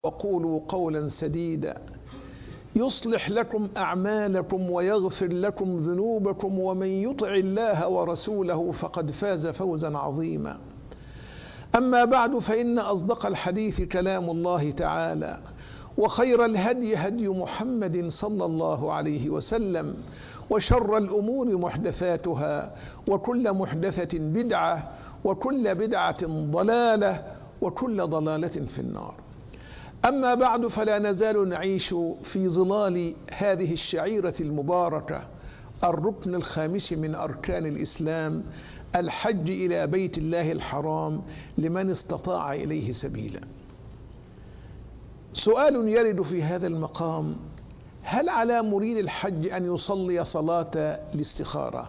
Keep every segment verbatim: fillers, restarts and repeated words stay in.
وقولوا قولا سديدا يصلح لكم أعمالكم ويغفر لكم ذنوبكم ومن يطع الله ورسوله فقد فاز فوزا عظيما. أما بعد، فإن أصدق الحديث كلام الله تعالى، وخير الهدي هدي محمد صلى الله عليه وسلم، وشر الأمور محدثاتها، وكل محدثة بدعة، وكل بدعة ضلالة، وكل ضلالة في النار. أما بعد، فلا نزال نعيش في ظلال هذه الشعيرة المباركة، الركن الخامس من أركان الإسلام، الحج إلى بيت الله الحرام لمن استطاع إليه سبيلا. سؤال يرد في هذا المقام: هل على مريد الحج أن يصلي صلاة الاستخارة؟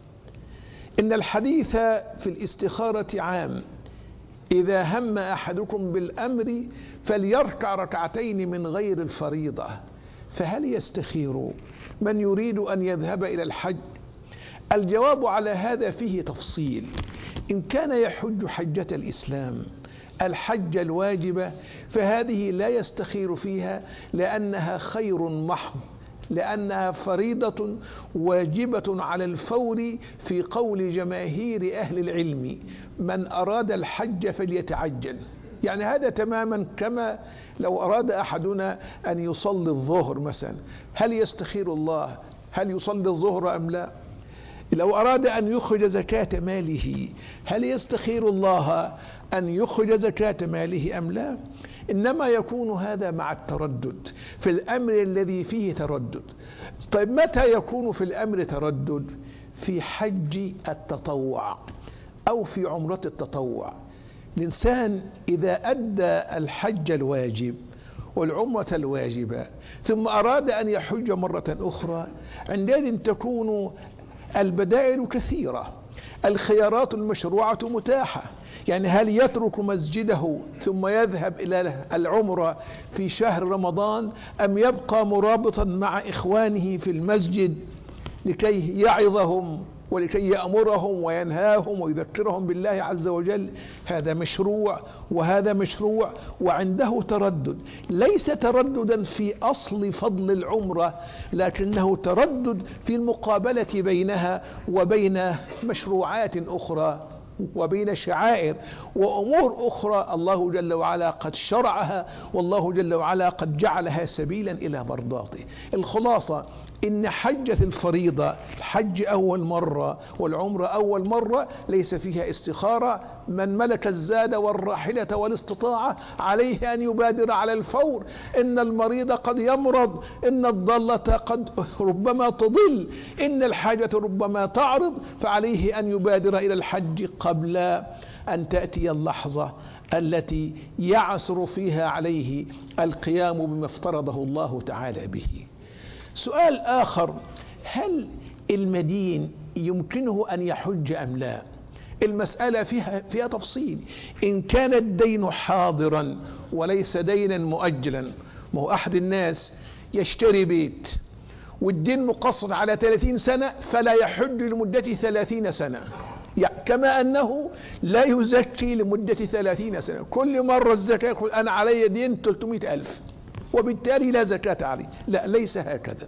إن الحديث في الاستخارة عام: إذا هم أحدكم بالأمر فليركع ركعتين من غير الفريضة. فهل يستخير من يريد أن يذهب إلى الحج؟ الجواب على هذا فيه تفصيل. إن كان يحج حجة الإسلام، الحج الواجبة، فهذه لا يستخير فيها، لأنها خير محض، لأنها فريضة واجبة على الفور في قول جماهير أهل العلم: من أراد الحج فليتعجل. يعني هذا تماما كما لو أراد أحدنا أن يصلي الظهر مثلا، هل يستخير الله هل يصلي الظهر أم لا؟ لو أراد أن يخرج زكاة ماله، هل يستخير الله أن يخرج زكاة ماله أم لا؟ إنما يكون هذا مع التردد في الأمر الذي فيه تردد. طيب، متى يكون في الأمر تردد؟ في حج التطوع أو في عمرة التطوع. الإنسان إذا أدى الحج الواجب والعمرة الواجبة ثم أراد أن يحج مرة أخرى، عندئذ تكون البدائل كثيرة، الخيارات المشروعة متاحة. يعني هل يترك مسجده ثم يذهب إلى العمرة في شهر رمضان، أم يبقى مرابطا مع إخوانه في المسجد لكي يعظهم ولكي يأمرهم وينهاهم ويذكرهم بالله عز وجل؟ هذا مشروع وهذا مشروع، وعنده تردد، ليس ترددا في أصل فضل العمرة، لكنه تردد في المقابلة بينها وبين مشروعات أخرى وبين شعائر وأمور أخرى الله جل وعلا قد شرعها، والله جل وعلا قد جعلها سبيلا إلى مرضاته. الخلاصة: إن حجة الفريضة، الحج أول مرة والعمرة أول مرة، ليس فيها استخارة. من ملك الزاد والراحلة والاستطاعة عليه أن يبادر على الفور. إن المريض قد يمرض، إن الضالة قد ربما تضل، إن الحاجة ربما تعرض، فعليه أن يبادر إلى الحج قبل أن تأتي اللحظة التي يعسر فيها عليه القيام بما افترضه الله تعالى به. سؤال آخر: هل المدين يمكنه أن يحج أم لا؟ المسألة فيها, فيها تفصيل. إن كان الدين حاضرا وليس دينا مؤجلا، ما هو أحد الناس يشتري بيت والدين مقصر على ثلاثين سنة فلا يحج لمدة ثلاثين سنة، يعني كما أنه لا يزكي لمدة ثلاثين سنة. كل مرة الزكاة يقول أنا علي دين ثلاثمائة ألف وبالتالي لا زكاة عليه. لا، ليس هكذا.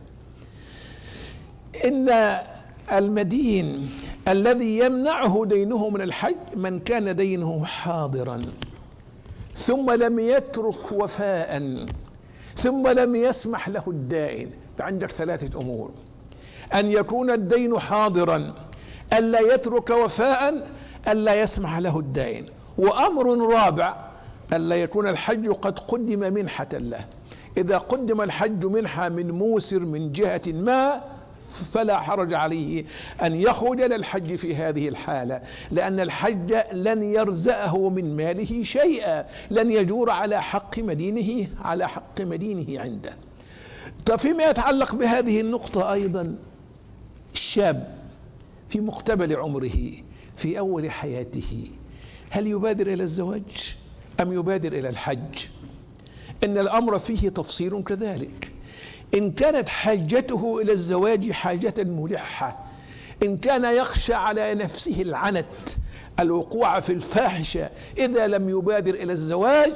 إن المدين الذي يمنعه دينه من الحج من كان دينه حاضرا ثم لم يترك وفاء ثم لم يسمح له الدائن. فعندك ثلاثة أمور: أن يكون الدين حاضرا، ألا يترك وفاء، ألا يسمح له الدائن. وأمر رابع: ألا يكون الحج قد قدم منحة له. إذا قدم الحج منحة من موسر من جهة ما فلا حرج عليه أن يخرج للحج في هذه الحالة، لأن الحج لن يرزقه من ماله شيئا، لن يجور على حق مدينه على حق مدينه عنده. طيب، فيما يتعلق بهذه النقطة أيضا: الشاب في مقتبل عمره في أول حياته، هل يبادر إلى الزواج أم يبادر إلى الحج؟ إن الأمر فيه تفصيل كذلك. إن كانت حاجته إلى الزواج حاجة ملحة، إن كان يخشى على نفسه العنت، الوقوع في الفاحشة إذا لم يبادر إلى الزواج،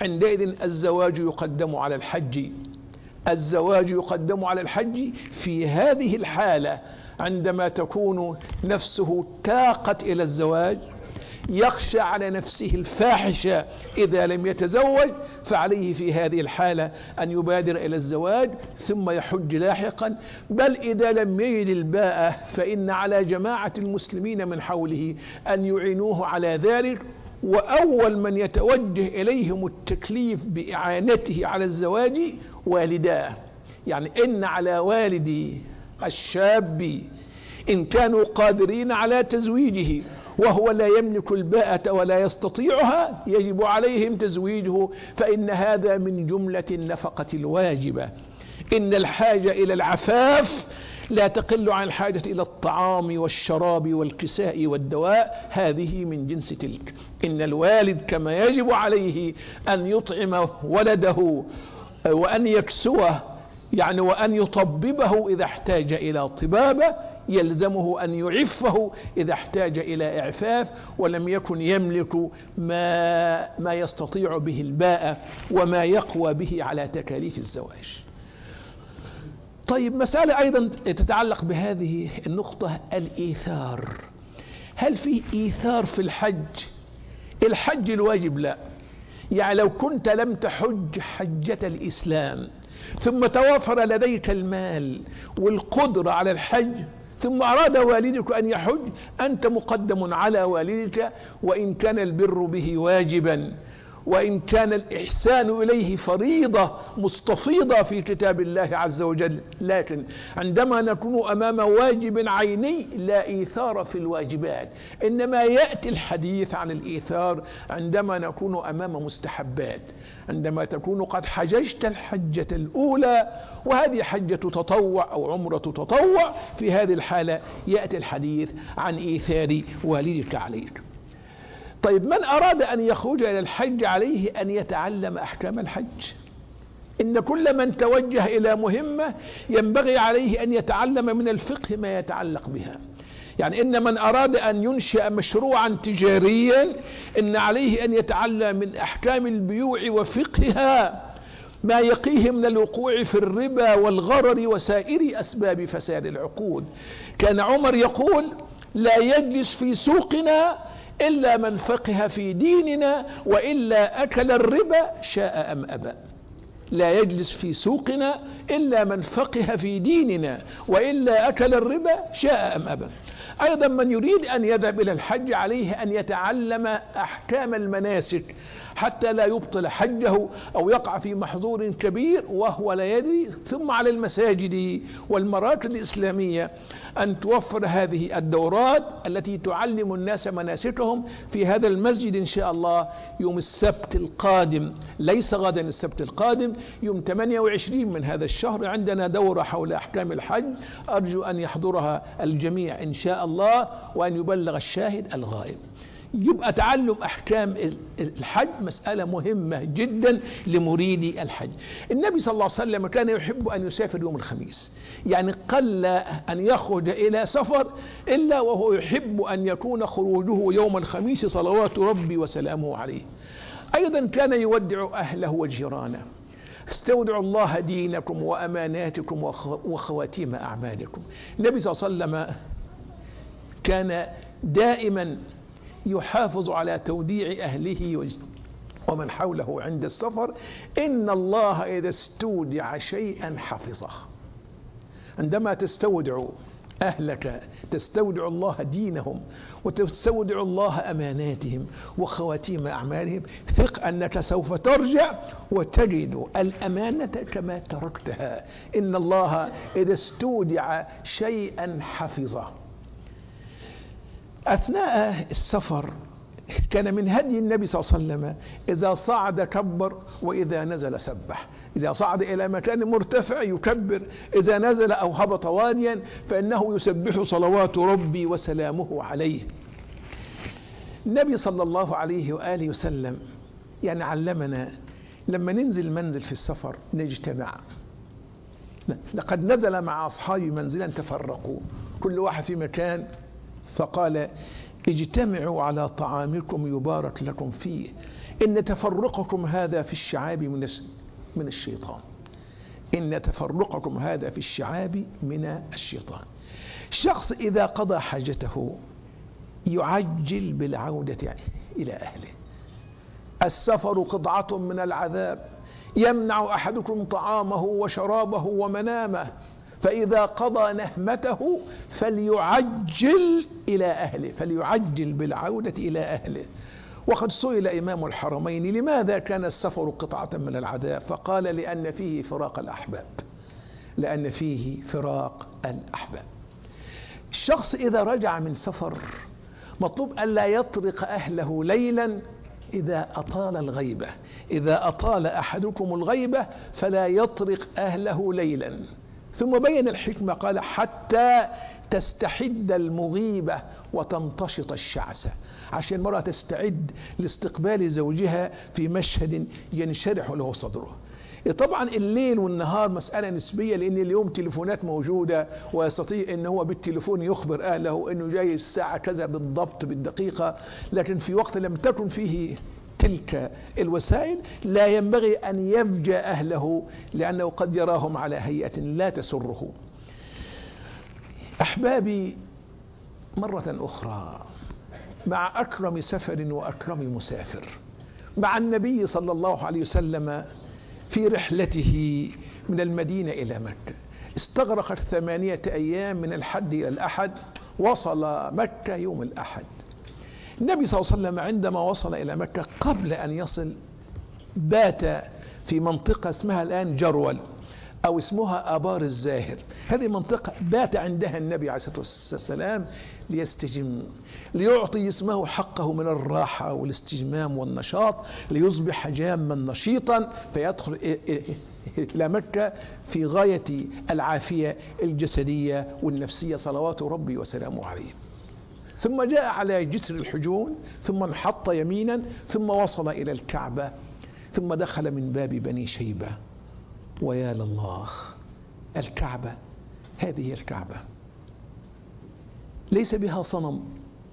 عندئذ الزواج يقدم على الحج. الزواج يقدم على الحج في هذه الحالة، عندما تكون نفسه تاقت إلى الزواج، يخشى على نفسه الفاحشة إذا لم يتزوج، فعليه في هذه الحالة أن يبادر إلى الزواج ثم يحج لاحقا. بل إذا لم يجد الباءة فإن على جماعة المسلمين من حوله أن يعينوه على ذلك. وأول من يتوجه إليهم التكليف بإعانته على الزواج والداه. يعني إن على والدي الشاب إن كانوا قادرين على تزويجه وهو لا يملك الباءة ولا يستطيعها، يجب عليهم تزويجه، فإن هذا من جملة النفقة الواجبة. إن الحاجة إلى العفاف لا تقل عن الحاجة إلى الطعام والشراب والكساء والدواء، هذه من جنس تلك. إن الوالد كما يجب عليه أن يطعم ولده وأن يكسوه، يعني وأن يطببه إذا احتاج إلى طبابة، يلزمه أن يعفه إذا احتاج إلى إعفاف ولم يكن يملك ما, ما يستطيع به الباءة وما يقوى به على تكاليف الزواج. طيب، مسألة أيضا تتعلق بهذه النقطة، الإيثار. هل في إيثار في الحج؟ الحج الواجب لا. يعني لو كنت لم تحج حجة الإسلام ثم توافر لديك المال والقدرة على الحج، ثم أراد والدك أن يحج، أنت مقدم على والدك، وإن كان البر به واجبا، وإن كان الإحسان إليه فريضة مستفيضة في كتاب الله عز وجل. لكن عندما نكون أمام واجب عيني لا إيثار في الواجبات، إنما يأتي الحديث عن الإيثار عندما نكون أمام مستحبات، عندما تكون قد حججت الحجة الأولى وهذه حجة تطوع أو عمرة تطوع، في هذه الحالة يأتي الحديث عن إيثار والدك عليك. طيب، من أراد أن يخرج إلى الحج عليه أن يتعلم أحكام الحج. إن كل من توجه إلى مهمة ينبغي عليه أن يتعلم من الفقه ما يتعلق بها. يعني إن من أراد أن ينشئ مشروعا تجاريا إن عليه أن يتعلم من أحكام البيوع وفقهها ما يقيه من الوقوع في الربا والغرر وسائر أسباب فساد العقود. كان عمر يقول: لا يجلس في سوقنا إلا من فقه في ديننا وإلا أكل الربا شاء أم أبى. لا يجلس في سوقنا إلا من فقه في ديننا وإلا أكل الربا شاء أم أبى. أيضا من يريد أن يذهب إلى الحج عليه أن يتعلم أحكام المناسك حتى لا يبطل حجه أو يقع في محظور كبير وهو لا يدري. ثم على المساجد والمراكز الإسلامية أن توفر هذه الدورات التي تعلم الناس مناسكهم. في هذا المسجد إن شاء الله يوم السبت القادم، ليس غدا، السبت القادم يوم ثمانية وعشرين من هذا الشهر، عندنا دورة حول أحكام الحج، أرجو أن يحضرها الجميع إن شاء الله وأن يبلغ الشاهد الغائب. يبقى تعلم أحكام الحج مسألة مهمة جدا لمريد الحج. النبي صلى الله عليه وسلم كان يحب أن يسافر يوم الخميس، يعني قل أن يخرج إلى سفر إلا وهو يحب أن يكون خروجه يوم الخميس صلوات ربي وسلامه عليه. أيضا كان يودع أهله وجيرانه: استودع الله دينكم وأماناتكم وخواتيم أعمالكم. النبي صلى الله عليه وسلم كان دائما يحافظ على توديع أهله ومن حوله عند السفر. إن الله إذا استودع شيئا حفظه. عندما تستودع أهلك تستودع الله دينهم وتستودع الله أماناتهم وخواتيم أعمالهم، ثق أنك سوف ترجع وتجد الأمانة كما تركتها. إن الله إذا استودع شيئا حفظه. أثناء السفر كان من هدي النبي صلى الله عليه وسلم إذا صعد كبر وإذا نزل سبح. إذا صعد إلى مكان مرتفع يكبر، إذا نزل أو هبط واديا فإنه يسبح صلوات ربي وسلامه عليه. النبي صلى الله عليه وآله وسلم يعني علمنا لما ننزل منزل في السفر نجتمع. لقد نزل مع أصحابي منزلا تفرقوا كل واحد في مكان، فقال: اجتمعوا على طعامكم يبارك لكم فيه، إن تفرقكم هذا في الشعاب من من الشيطان، إن تفرقكم هذا في الشعاب من الشيطان. شخص إذا قضى حاجته يعجل بالعودة يعني إلى أهله. السفر قطعة من العذاب، يمنع أحدكم طعامه وشرابه ومنامه، فإذا قضى نهمته فليعجل إلى أهله، فليعجل بالعودة إلى أهله. وقد سئل إمام الحرمين لماذا كان السفر قطعة من العذاب؟ فقال لأن فيه فراق الأحباب، لأن فيه فراق الأحباب. الشخص إذا رجع من سفر مطلوب ألا يطرق أهله ليلا إذا أطال الغيبة. إذا أطال أحدكم الغيبة فلا يطرق أهله ليلا. ثم بين الحكمة قال حتى تستحد المغيبة وتنتشط الشعثة، عشان المرأة تستعد لاستقبال زوجها في مشهد ينشرح له صدره. طبعا الليل والنهار مسألة نسبية، لأن اليوم تليفونات موجودة ويستطيع أنه هو بالتليفون يخبر أهله أنه جاي الساعة كذا بالضبط بالدقيقة، لكن في وقت لم تكن فيه تلك الوسائل لا ينبغي أن يفجأ أهله، لأنه قد يراهم على هيئة لا تسره. أحبابي، مرة أخرى مع أكرم سفر وأكرم مسافر، مع النبي صلى الله عليه وسلم في رحلته من المدينة إلى مكة، استغرقت ثمانية أيام من الحد إلى الأحد، وصل مكة يوم الأحد. النبي صلى الله عليه وسلم عندما وصل إلى مكة قبل أن يصل بات في منطقة اسمها الآن جرول أو اسمها آبار الزاهر. هذه منطقة بات عندها النبي عليه الصلاة والسلام ليستجم، ليعطي اسمه حقه من الراحة والاستجمام والنشاط، ليصبح جاما نشيطا فيدخل إلى مكة في غاية العافية الجسدية والنفسية صلوات ربي وسلامه عليه. ثم جاء على جسر الحجون، ثم انحط يمينا، ثم وصل إلى الكعبة، ثم دخل من باب بني شيبة. ويا لله، الكعبة هذه الكعبة ليس بها صنم،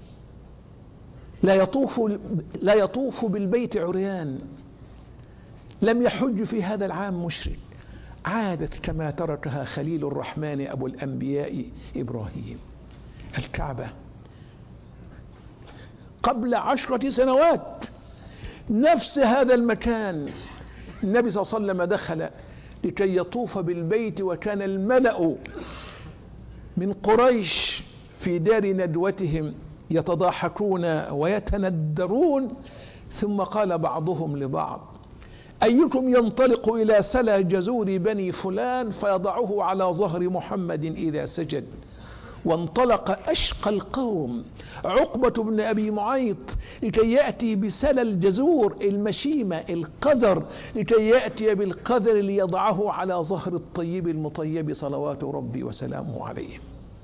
لا يطوف لا يطوف بالبيت عريان، لم يحج في هذا العام مشرك، عادت كما تركها خليل الرحمن أبو الأنبياء إبراهيم. الكعبة قبل عشرة سنوات نفس هذا المكان النبي صلى الله عليه وسلم دخل لكي يطوف بالبيت، وكان الملأ من قريش في دار ندوتهم يتضاحكون ويتندرون، ثم قال بعضهم لبعض أيكم ينطلق إلى سلا جزور بني فلان فيضعه على ظهر محمد إذا سجد؟ وانطلق أشقى القوم عقبة بن أبي معيط لكي يأتي بسل الجزور المشيمة القذر، لكي يأتي بالقذر ليضعه على ظهر الطيب المطيب صلوات ربي وسلامه عليه.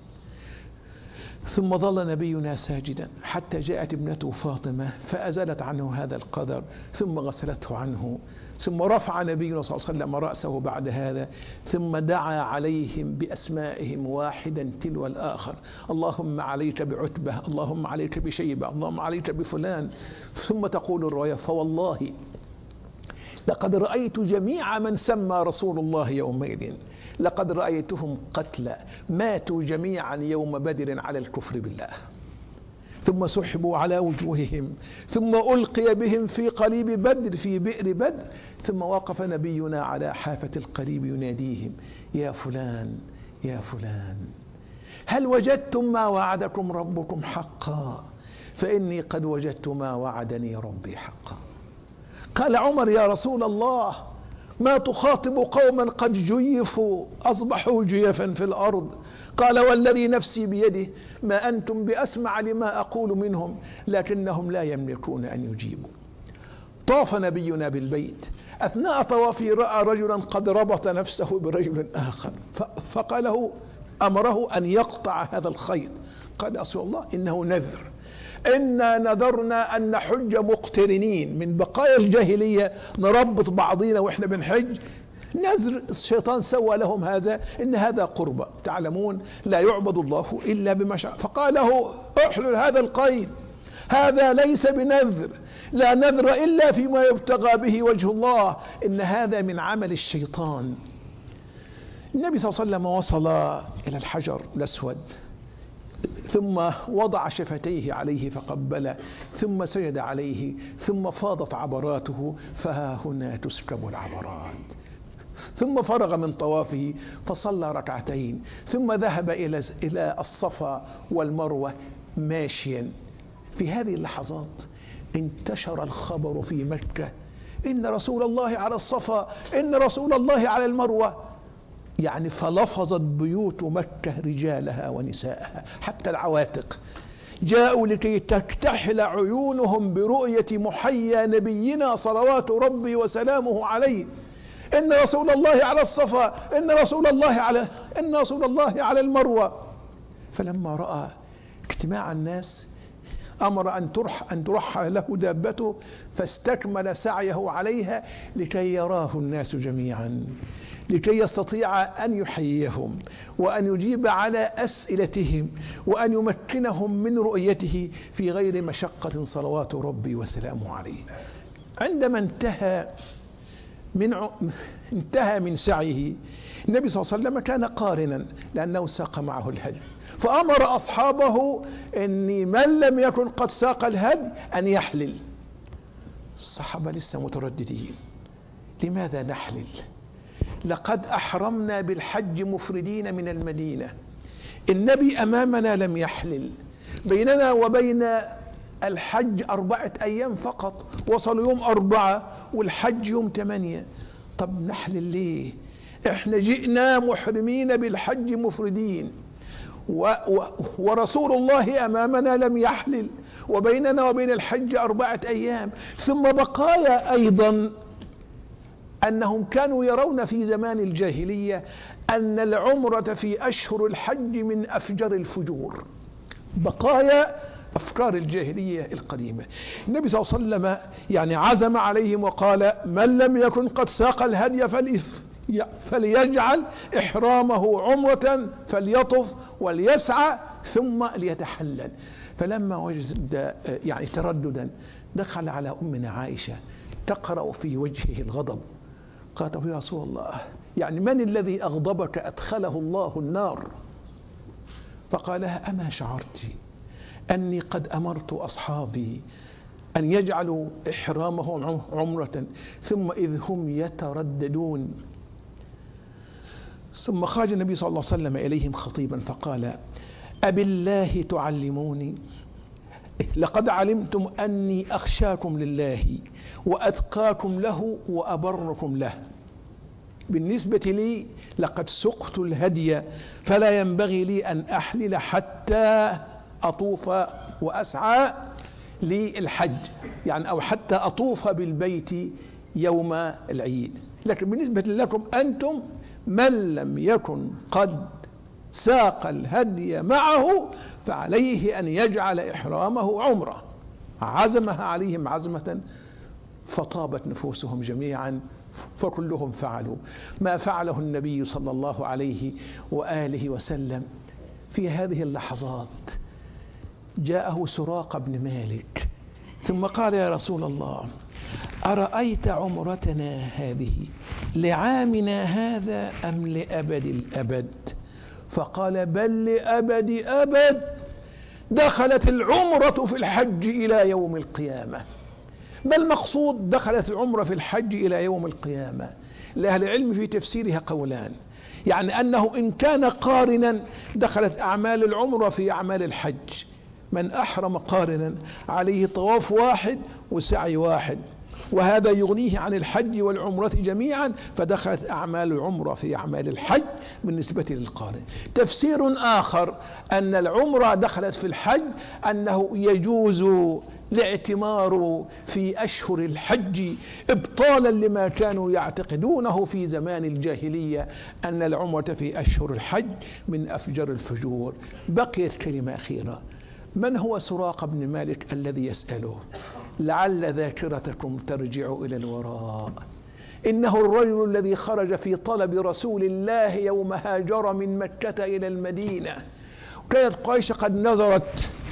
ثم ظل نبينا ساجدا حتى جاءت ابنته فاطمة فأزالت عنه هذا القذر، ثم غسلته عنه، ثم رفع نبينا صلى الله عليه وسلم رأسه بعد هذا، ثم دعا عليهم بأسمائهم واحدا تلو الآخر: اللهم عليك بعتبة، اللهم عليك بشيبة، اللهم عليك بفلان. ثم تقول الرواية: فوالله لقد رأيت جميع من سمى رسول الله يومئذ، لقد رأيتهم قتلى ماتوا جميعا يوم بدر على الكفر بالله، ثم سحبوا على وجوههم، ثم ألقي بهم في قليب بدر في بئر بدر، ثم وقف نبينا على حافة القليب يناديهم: يا فلان يا فلان، هل وجدتم ما وعدكم ربكم حقا؟ فإني قد وجدت ما وعدني ربي حقا. قال عمر: يا رسول الله، ما تخاطب قوما قد جيفوا أصبحوا جيفا في الأرض؟ قال: والذي نفسي بيده ما أنتم بأسمع لما أقول منهم، لكنهم لا يملكون أن يجيبوا. طاف نبينا بالبيت، أثناء طوافه رأى رجلا قد ربط نفسه برجل آخر، فقاله أمره أن يقطع هذا الخيط. قال: يا رسول الله، إنه نذر، إنا نذرنا أن نحج مقترنين، من بقايا الجاهلية نربط بعضينا وإحنا بنحج، نذر الشيطان سوى لهم هذا، إن هذا قربة، تعلمون لا يعبد الله إلا بما شاء. فقال له: احلل هذا القيد. هذا ليس بنذر، لا نذر إلا فيما يبتغى به وجه الله، إن هذا من عمل الشيطان. النبي صلى الله عليه وسلم وصل إلى الحجر الأسود، ثم وضع شفتيه عليه فقبله، ثم سجد عليه، ثم فاضت عبراته، فها هنا تسكب العبرات. ثم فرغ من طوافه فصلى ركعتين، ثم ذهب إلى إلى الصفا والمروة ماشيا. في هذه اللحظات انتشر الخبر في مكة إن رسول الله على الصفا، إن رسول الله على المروة. يعني فلفظت بيوت مكة رجالها ونساءها حتى العواتق، جاءوا لكي تكتحل عيونهم برؤية محيا نبينا صلوات ربي وسلامه عليه، إن رسول الله على الصفا، إن رسول الله على إن رسول الله على المروة. فلما رأى اجتماع الناس أمر أن ترح أن ترحى له دابته، فاستكمل سعيه عليها لكي يراه الناس جميعا، لكي يستطيع أن يحييهم وأن يجيب على أسئلتهم وأن يمكنهم من رؤيته في غير مشقة صلوات ربي وسلامه عليه. عندما انتهى من ع... انتهى من سعيه، النبي صلى الله عليه وسلم كان قارنا لأنه ساق معه الهدي، فأمر أصحابه أن من لم يكن قد ساق الهدي أن يحلل. الصحابة لسه مترددين، لماذا نحلل؟ لقد أحرمنا بالحج مفردين من المدينة، النبي أمامنا لم يحلل، بيننا وبين الحج أربعة أيام فقط، وصلوا يوم أربعة والحج يوم ثمانية. طب نحلل ليه؟ احنا جئنا محرمين بالحج مفردين، و و ورسول الله أمامنا لم يحلل، وبيننا وبين الحج أربعة أيام. ثم بقايا أيضا أنهم كانوا يرون في زمان الجاهلية أن العمرة في أشهر الحج من أفجر الفجور، بقايا أفكار الجاهلية القديمة. النبي صلى الله عليه وسلم يعني عزم عليهم وقال: من لم يكن قد ساق الهدي فليجعل إحرامه عمرة فليطف وليسعى ثم ليتحلل. فلما وجد يعني ترددا دخل على أمنا عائشة تقرأ في وجهه الغضب، قالت: يا رسول الله، يعني من الذي أغضبك أدخله الله النار؟ فقال لها: أما شعرت أني قد أمرت أصحابي أن يجعلوا إحرامهم عمرة ثم إذ هم يترددون؟ ثم خرج النبي صلى الله عليه وسلم إليهم خطيبا فقال: أبالله تعلموني؟ لقد علمتم أني أخشاكم لله وأتقاكم له وأبركم له. بالنسبة لي لقد سقت الهدي، فلا ينبغي لي أن أحلل حتى أطوف وأسعى للحج، يعني أو حتى أطوف بالبيت يوم العيد. لكن بالنسبة لكم أنتم، من لم يكن قد ساق الهدي معه فعليه أن يجعل إحرامه عمرة. عزمها عليهم عزمة فطابت نفوسهم جميعا، فكلهم فعلوا ما فعله النبي صلى الله عليه وآله وسلم. في هذه اللحظات جاءه سراقة بن مالك ثم قال: يا رسول الله، أرأيت عمرتنا هذه لعامنا هذا أم لأبد الأبد؟ فقال: بل لأبد أبد، دخلت العمرة في الحج إلى يوم القيامة. بل مقصود دخلت العمرة في الحج إلى يوم القيامة. لأهل العلم في تفسيرها قولان، يعني أنه إن كان قارنا دخلت أعمال العمرة في أعمال الحج. من أحرم قارنا عليه طواف واحد وسعي واحد، وهذا يغنيه عن الحج والعمرة جميعا، فدخلت أعمال العمرة في أعمال الحج بالنسبة للقارن. تفسير آخر أن العمرة دخلت في الحج، أنه يجوز الاعتمار في أشهر الحج إبطالا لما كانوا يعتقدونه في زمان الجاهلية أن العمرة في أشهر الحج من أفجر الفجور. بقيت كلمة أخيرة: من هو سراقة بن مالك الذي يسأله؟ لعل ذاكرتكم ترجع إلى الوراء. إنه الرجل الذي خرج في طلب رسول الله يوم هاجر من مكة إلى المدينة، وكانت قريش قد نظرت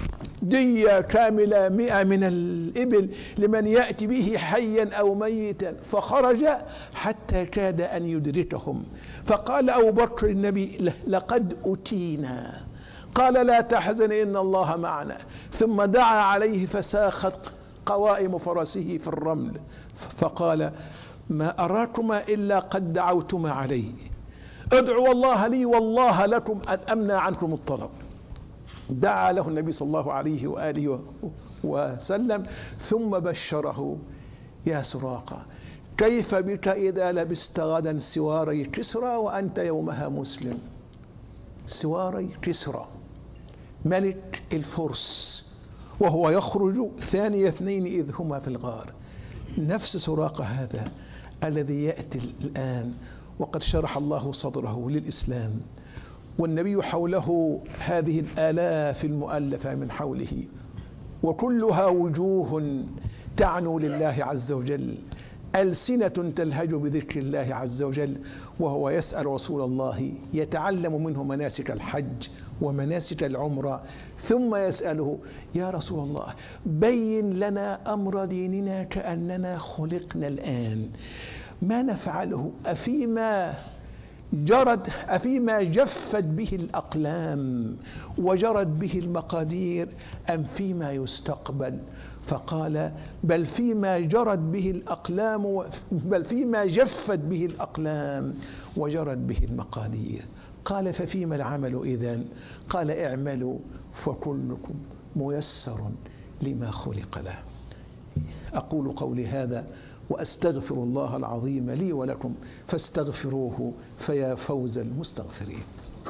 دية كاملة مئة من الإبل لمن يأتي به حيا أو ميتا، فخرج حتى كاد أن يدركهم، فقال أبو بكر النبي لقد أتينا، قال لا تحزن إن الله معنا، ثم دعا عليه فساخت قوائم فرسه في الرمل، فقال ما أراكما إلا قد دعوتما عليه، ادعوا الله لي والله لكم أن أمنع عنكم الطلب. دعا له النبي صلى الله عليه وآله وسلم ثم بشره: يا سراقة كيف بك إذا لبست غدا سواري كسرى وأنت يومها مسلم؟ سواري كسرى ملك الفرس وهو يخرج ثاني اثنين إذ هما في الغار. نفس سراقة هذا الذي يأتي الآن وقد شرح الله صدره للإسلام، والنبي حوله هذه الآلاف المؤلفة من حوله، وكلها وجوه تعنو لله عز وجل، ألسنة تلهج بذكر الله عز وجل، وهو يسأل رسول الله، يتعلم منه مناسك الحج ومناسك العمرة، ثم يسأله: يا رسول الله بين لنا أمر ديننا كأننا خلقنا الآن، ما نفعله؟ أفيما جرت أفيما جفت به الأقلام وجرت به المقادير أم فيما يستقبل؟ فقال: بل فيما جرت به الأقلام، بل فيما جفت به الأقلام وجرت به المقادير. قال: ففيما العمل إذن؟ قال: اعملوا فكلكم ميسر لما خلق له. أقول قولي هذا وأستغفر الله العظيم لي ولكم فاستغفروه فيا فوز المستغفرين.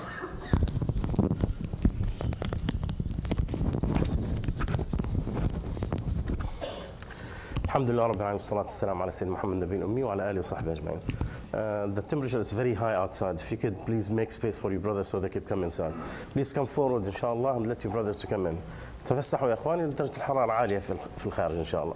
الحمد لله رب العالمين والصلاة والسلام على سيدنا محمد النبي الأمي وعلى آله وصحبه أجمعين. Uh, the temperature is very high outside. If you could please make space for your brothers so they could come inside. Please come forward إن شاء الله and let your brothers to come in. تفسحوا يا إخواني لدرجة الحرارة عالية في الخارج إن شاء الله.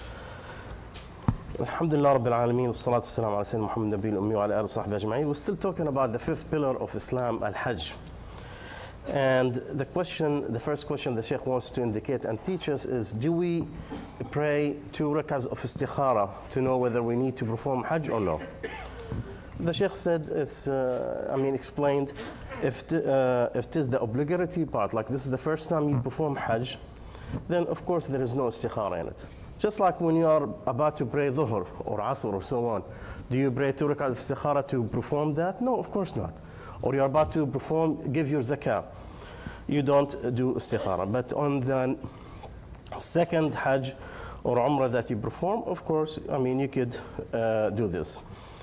الحمد لله رب العالمين والصلاة والسلام على سيدنا محمد النبي الأمي وعلى آله وصحبه أجمعين. We're still talking about the fifth pillar of Islam, Al-Hajj. And the question, the first question the Sheikh wants to indicate and teach us is: do we pray two rak'ahs of istikhara to know whether we need to perform Hajj or no? The Sheikh said, it's, uh, I mean, explained, if t- uh, if it is the obligatory part, like this is the first time you perform Hajj, then of course there is no istikhara in it. Just like when you are about to pray Dhuhr or Asr or so on, do you pray two rak'ahs of istikhara to perform that? No, of course not. Or you're about to perform, give your zakah, you don't do istikhara. But on the second Hajj or Umrah that you perform, of course, I mean, you could uh, do this.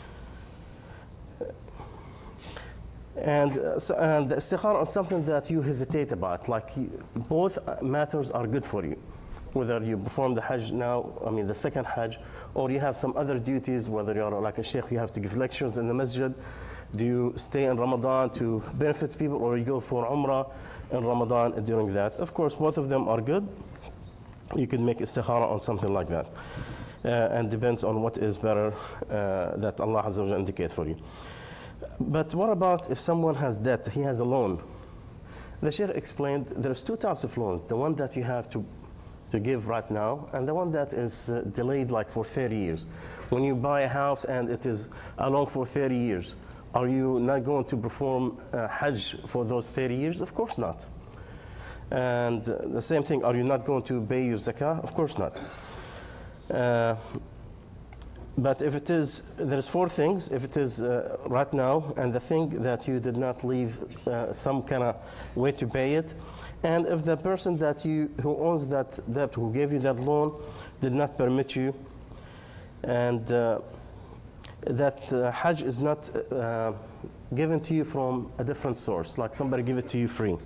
And, uh, so, and the istikhara is something that you hesitate about, like you, both matters are good for you. Whether you perform the Hajj now, I mean the second Hajj, or you have some other duties, whether you're like a sheikh, you have to give lectures in the masjid, do you stay in Ramadan to benefit people, or you go for Umrah in Ramadan during that? Of course, both of them are good. You can make istikhara on something like that. Uh, and depends on what is better uh, that Allah Azza wa Jalla indicate for you. But what about if someone has debt, he has a loan? The Shaykh explained there's two types of loans. The one that you have to to give right now, and the one that is uh, delayed like for thirty years. When you buy a house and it is a loan for thirty years, are you not going to perform uh, Hajj for those thirty years? Of course not. And uh, the same thing, are you not going to pay your zakah? Of course not. Uh, but if it is, there's four things. If it is uh, right now, and the thing that you did not leave uh, some kind of way to pay it, and if the person that you who owns that debt, who gave you that loan, did not permit you, and uh, that uh, Hajj is not uh, given to you from a different source, like somebody give it to you free.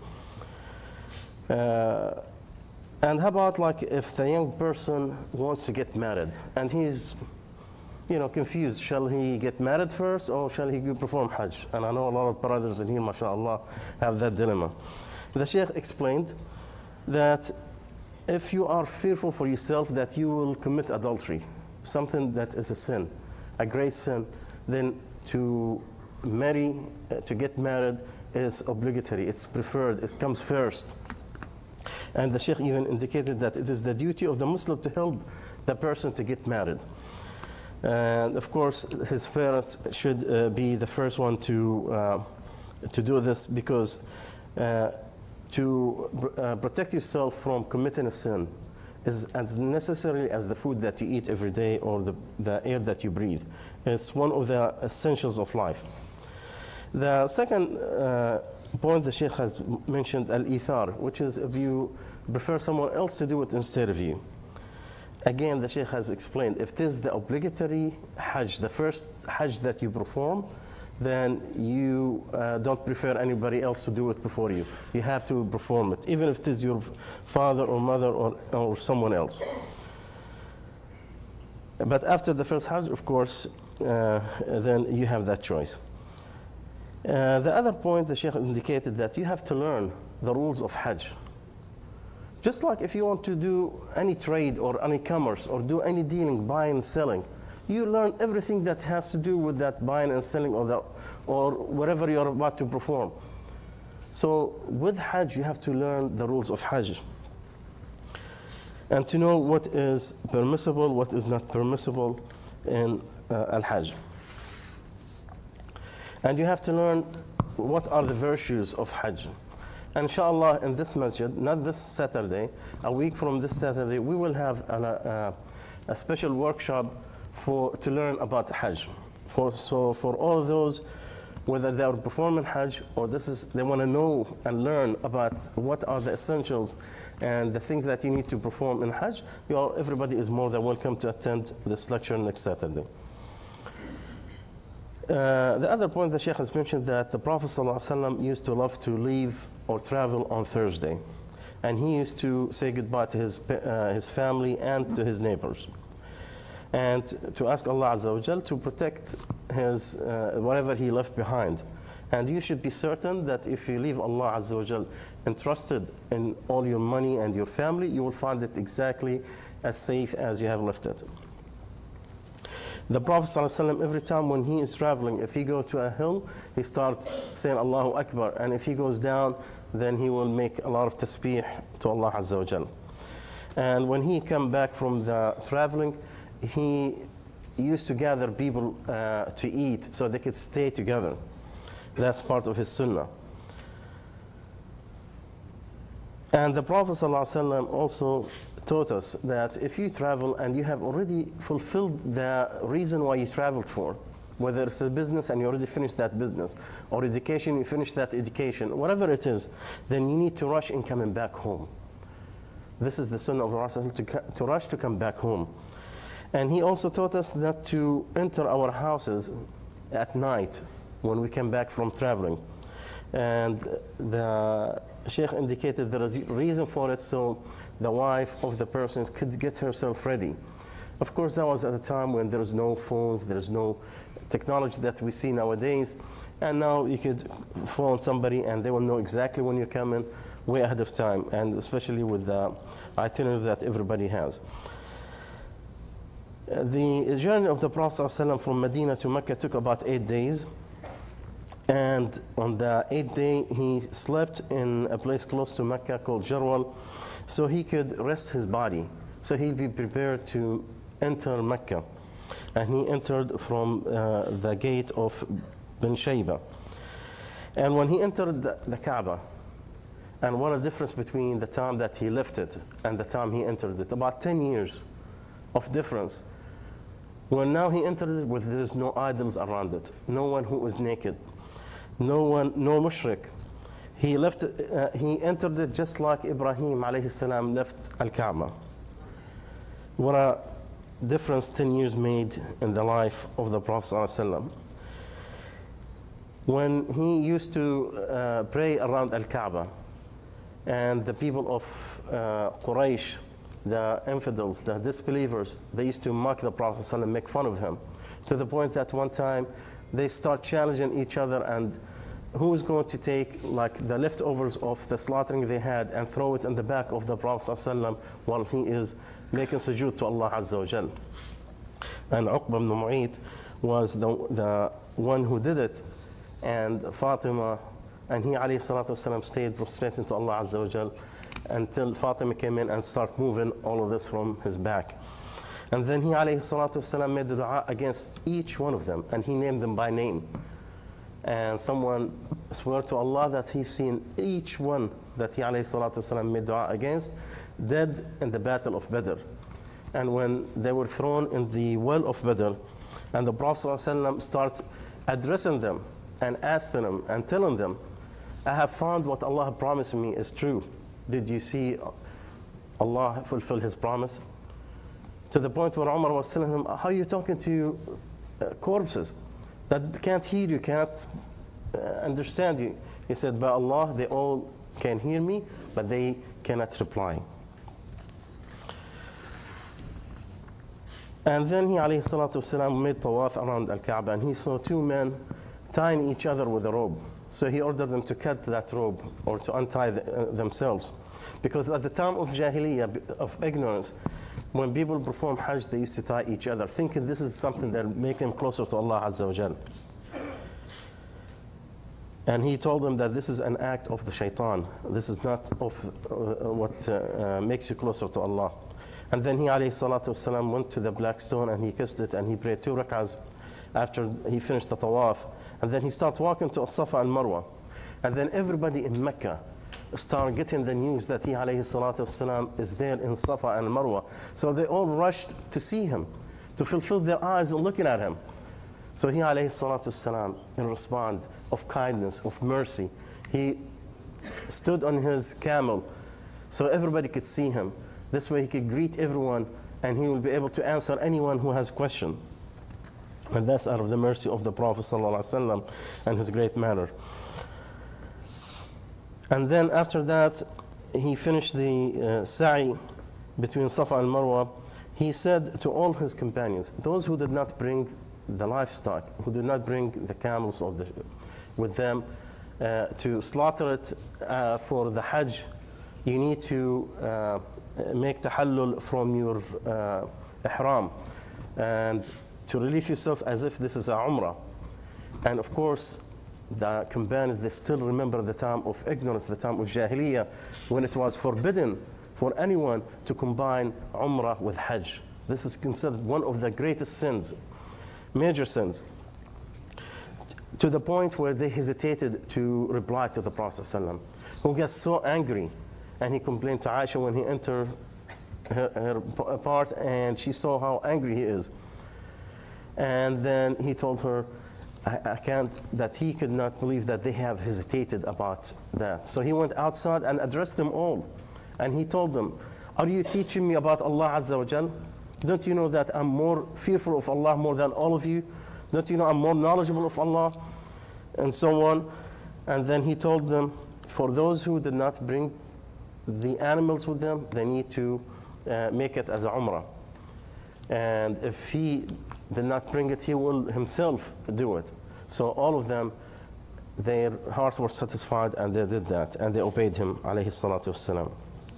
Uh, and how about like if the young person wants to get married and he's, you know, confused, shall he get married first or shall he go perform Hajj? And I know a lot of brothers in here, mashallah, have that dilemma. The Shaykh explained that if you are fearful for yourself that you will commit adultery, something that is a sin, a great sin, then to marry, uh, to get married is obligatory, it's preferred, it comes first. And the Sheikh even indicated that it is the duty of the Muslim to help the person to get married. And of course, his parents should uh, be the first one to, uh, to do this, because uh, to uh, protect yourself from committing a sin is as necessary as the food that you eat every day or the, the air that you breathe. It's one of the essentials of life. The second uh, point the Sheikh has mentioned, al-ithar, which is if you prefer someone else to do it instead of you. Again, the Sheikh has explained, if it is the obligatory Hajj, the first Hajj that you perform, then you uh, don't prefer anybody else to do it before you. You have to perform it, even if it is your father or mother or, or someone else. But after the first Hajj, of course, uh, then you have that choice. Uh, the other point the Sheikh indicated that you have to learn the rules of Hajj. Just like if you want to do any trade or any commerce or do any dealing, buying and selling, you learn everything that has to do with that buying and selling or, the, or whatever you're about to perform. So with Hajj, you have to learn the rules of Hajj and to know what is permissible, what is not permissible in uh, Al-Hajj. And you have to learn what are the virtues of Hajj. And inshallah, in this masjid, not this Saturday, a week from this Saturday, we will have a, a, a special workshop for to learn about Hajj. For, so for all those, whether they are performing Hajj or this is, they want to know and learn about what are the essentials and the things that you need to perform in Hajj, you all, everybody is more than welcome to attend this lecture next Saturday. Uh, the other point the Sheikh has mentioned that the Prophet ﷺ used to love to leave or travel on Thursday, and he used to say goodbye to his, uh, his family and to his neighbors, and to ask Allah Azza wa Jal to protect his, uh, whatever he left behind. And you should be certain that if you leave Allah Azza wa Jal entrusted in all your money and your family, you will find it exactly as safe as you have left it. The Prophet ﷺ, every time when he is traveling, if he goes to a hill, he starts saying Allahu Akbar, and if he goes down, then he will make a lot of tasbih to Allah Azza wa Jal. And when he came back from the traveling, he used to gather people uh, to eat so they could stay together. That's part of his sunnah. And the Prophet ﷺ also taught us that if you travel and you have already fulfilled the reason why you traveled for, whether it's a business and you already finished that business, or education, you finished that education, whatever it is, then you need to rush in coming back home. This is the sunnah of Rasul, to, to rush to come back home. And he also taught us not to enter our houses at night when we come back from traveling. And the Sheikh indicated there is a reason for it, so the wife of the person could get herself ready. Of course, that was at a time when there was no phones, there is no technology that we see nowadays, and now you could phone somebody and they will know exactly when you're coming way ahead of time, and especially with the itinerary that everybody has. The journey of the Prophet ﷺ from Medina to Mecca took about eight days. And on the eighth day, he slept in a place close to Mecca called Jarwal, so he could rest his body. So he'd be prepared to enter Mecca. And he entered from uh, the gate of Bin Shayba. And when he entered the, the Kaaba, and what a difference between the time that he left it and the time he entered it, about ten years of difference. When now he entered it, where there is no idols around it, no one who is naked, no one, no mushrik. He left, uh, he entered it just like Ibrahim alayhi salam left Al-Kaaba. What a difference ten years made in the life of the Prophet sallallahu alaihi wasallam. When he used to uh, pray around Al-Kaaba, and the people of uh, Quraysh, the infidels, the disbelievers, they used to mock the Prophet sallallahu alaihi wasallam, make fun of him, to the point that one time they start challenging each other, and who is going to take like the leftovers of the slaughtering they had and throw it in the back of the Prophet ﷺ while he is making sujood to Allah Azza wa Jal. And Uqba ibn Mu'ayt was the, the one who did it, and Fatima, and he alayhi salatu wasalam stayed prostrated to Allah Azza wa Jal, until Fatima came in and started moving all of this from his back. And then he alayhi salatu wasalam made the dua against each one of them, and he named them by name. And someone swore to Allah that he's seen each one that he alayhi salatu wasalam made dua against dead in the battle of Badr. And when they were thrown in the well of Badr, and the Prophet ﷺ started addressing them and asking them and telling them, I have found what Allah promised me is true. Did you see Allah fulfill his promise? To the point where Umar was telling him, how are you talking to uh, corpses that can't hear you, can't uh, understand you? He said, by Allah, they all can hear me, but they cannot reply. And then he alayhi salatu wasalam made tawaf around Al-Kaaba, and he saw two men tying each other with a rope. So he ordered them to cut that rope or to untie the, uh, themselves. Because at the time of Jahiliyyah, of ignorance, when people perform Hajj, they used to tie each other, thinking this is something that will make them closer to Allah Azza wa Jal. And he told them that this is an act of the shaitan. This is not of uh, what uh, uh, makes you closer to Allah. And then he alayhi salatu wasalam went to the black stone and he kissed it and he prayed two rak'ahs after he finished the tawaf. And then he started walking to As-Safa and Marwa. And then everybody in Mecca started getting the news that he alayhi salatu wasalam is there in Safa and Marwa. So they all rushed to see him, to fulfill their eyes on looking at him. So he alayhi salatu wasalam, in response of kindness, of mercy, he stood on his camel so everybody could see him. This way he could greet everyone and he will be able to answer anyone who has questions. And that's out of the mercy of the Prophet ﷺ and his great manner. And then after that, he finished the uh, sa'i between Safa and Marwa. He said to all his companions, those who did not bring the livestock, who did not bring the camels or the, with them uh, to slaughter it uh, for the Hajj, you need to uh, make tahallul from your uh, ihram and to relieve yourself as if this is a umrah. And of course, the companions, they still remember the time of ignorance, the time of Jahiliyyah, when it was forbidden for anyone to combine umrah with hajj. This is considered one of the greatest sins, major sins, to the point where they hesitated to reply to the Prophet ﷺ, who gets so angry. And he complained to Aisha when he entered her, her part and she saw how angry he is. And then he told her, I, I can't, that he could not believe that they have hesitated about that. So he went outside and addressed them all. And he told them, are you teaching me about Allah Azza wa Jal? Don't you know that I'm more fearful of Allah more than all of you? Don't you know I'm more knowledgeable of Allah? And so on. And then he told them, for those who did not bring the animals with them, they need to uh, make it as a umrah. And if he did not bring it, he will himself do it. So all of them, their hearts were satisfied and they did that. And they obeyed him, alayhi salatu wassalam.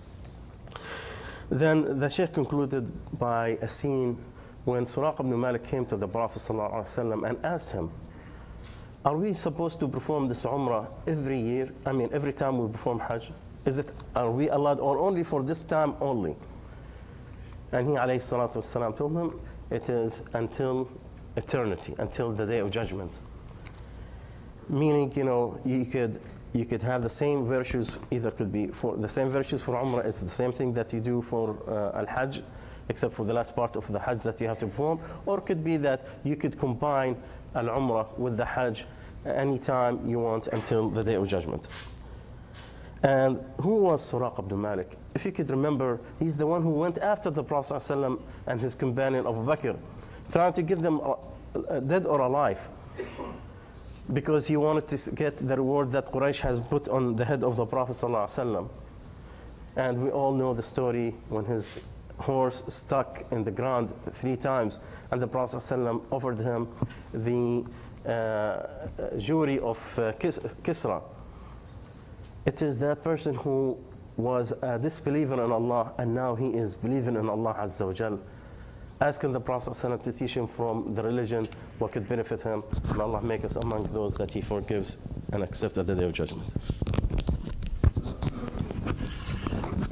Then the Shaykh concluded by a scene when Suraq ibn Malik came to the Prophet ﷺ and asked him, are we supposed to perform this umrah every year? I mean, every time we perform Hajj? Is it, are we allowed, or only for this time only? And he alayhi salatu wasalam told him, it is until eternity, until the day of judgment. Meaning, you know, you could you could have the same virtues, either could be for the same virtues for Umrah, it's the same thing that you do for uh, Al-Hajj, except for the last part of the Hajj that you have to perform, or it could be that you could combine Al-Umrah with the Hajj anytime you want until the day of judgment. And who was Suraq ibn Malik? If you could remember, he's the one who went after the Prophet ﷺ and his companion Abu Bakr, trying to get them uh, dead or alive, because he wanted to get the reward that Quraysh has put on the head of the Prophet ﷺ. And we all know the story when his horse stuck in the ground three times, and the Prophet ﷺ offered him the uh, jewelry of uh, Kis- Kisra. It is that person who was a disbeliever in Allah and now he is believing in Allah Azza wa Jal, asking the Prophet ﷺ to teach him from the religion what could benefit him. May Allah make us among those that he forgives and accepts at the day of judgment.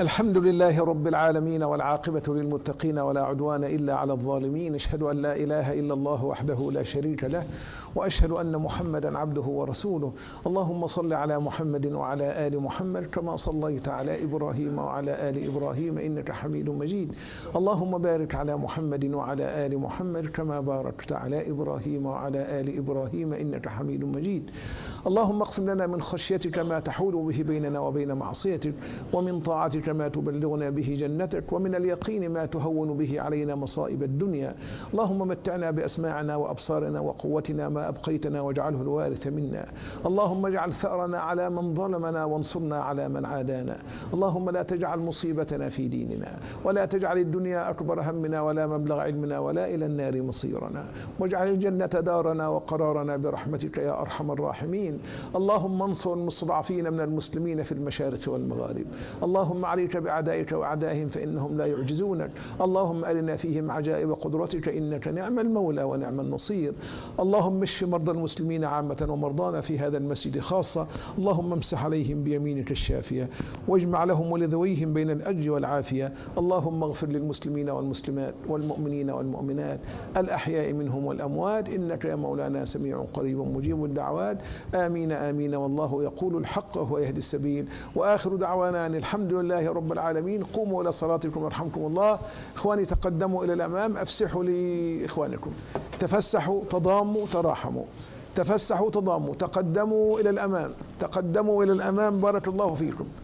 الحمد لله رب العالمين، والعاقبة للمتقين، ولا عدوان إلا على الظالمين. أشهد أن لا إله إلا الله وحده لا شريك له، وأشهد أن محمدا عبده ورسوله. اللهم صل على محمد وعلى آل محمد كما صليت على إبراهيم وعلى آل إبراهيم إنك حميد مجيد. اللهم بارك على محمد وعلى آل محمد كما باركت على إبراهيم وعلى آل إبراهيم إنك حميد مجيد. اللهم اقسم لنا من خشيتك ما تحول به بيننا وبين معصيتك، ومن طاعتك ما تبلغنا به جنتك، ومن اليقين ما تهون به علينا مصائب الدنيا. اللهم متعنا بأسماعنا وأبصارنا وقوتنا ما أبقيتنا، واجعله الوارث منا. اللهم اجعل ثأرنا على من ظلمنا، وانصرنا على من عادانا. اللهم لا تجعل مصيبتنا في ديننا، ولا تجعل الدنيا أكبر همنا، ولا مبلغ علمنا، ولا إلى النار مصيرنا. واجعل الجنة دارنا وقرارنا برحمتك يا أرحم الراحمين. اللهم انصر المستضعفين من المسلمين في المشارق والمغارب. اللهم عليك بأعدائك وأعدائهم فإنهم لا يعجزونك. اللهم أرنا فيهم عجائب قدرتك إنك نعم المولى ونعم النصير. اللهم اشف مرضى المسلمين عامة ومرضانا في هذا المسجد خاصة. اللهم امسح عليهم بيمينك الشافية، واجمع لهم ولذويهم بين الأجر والعافية. اللهم اغفر للمسلمين والمسلمات والمؤمنين والمؤمنات الأحياء منهم والأموات، إنك يا مولانا سميع قريب مجيب الدعوات. آمين آمين. والله يقول الحق وهو يهدي السبيل. وآخر دعوانا أن الحمد لله رب العالمين. قوموا إلى صلاتكم يرحمكم الله. إخواني تقدموا إلى الأمام، أفسحوا لإخوانكم، تفسحوا تضاموا تراحموا، تفسحوا تضاموا، تقدموا إلى الأمام، تقدموا إلى الأمام، بارك الله فيكم.